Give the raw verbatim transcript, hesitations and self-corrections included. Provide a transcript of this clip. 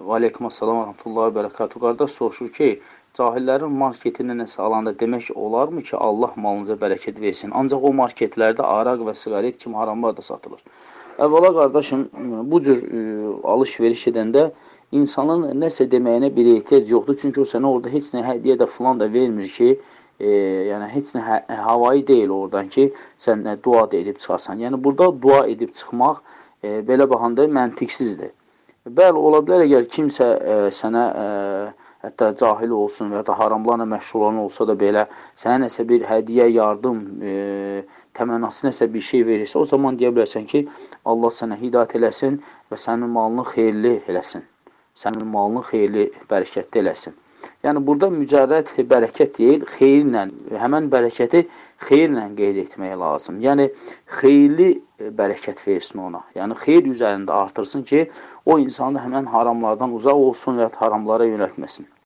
Aleykum assalam və rəhmətullahi və bərəkatuhu. Qardaş soruşur ki, cahillərin marketində nəsə alanda demək olarmı ki, Allah malınıza bərəkət versin? Ancaq o marketlərdə araq və siqaret kimi haramlar da satılır. Əvvəla qardaşım, bu cür ə, alış-veriş edəndə insanın nəsə deməyinə bir ehtiyac yoxdur. Çünki o sənə orada heç nə hədiyyə də filan da vermir ki, e, yəni heç nə hə havayı deyil oradan ki, sən ə, dua da edib çıxasan. Yəni burada dua edib çıxmaq e, belə baxanda məntiqsizdir. Bəli, ola bilər, əgər kimsə ə, sənə ə, hətta cahil olsun və ya da haramlarla məşğul olan olsa da belə, sənə nəsə bir hədiyyə, yardım, ə, təmənnası nəsə bir şey verirsə, o zaman deyə bilərsən ki, Allah sənə hidayət eləsin və sənin malını xeyirli eləsin. Sənin malını xeyirli, bərəkətli eləsin. Yəni, burada mücərrəd bərəkət deyil, xeyirlə, həmən bərəkəti xeyirlə qeyd etmək lazım. Yəni, xeyirli bərəkət versin ona. Yəni, xeyir üzərində artırsın ki, o insanı həmən haramlardan uzaq olsun və haramlara yönəltməsin.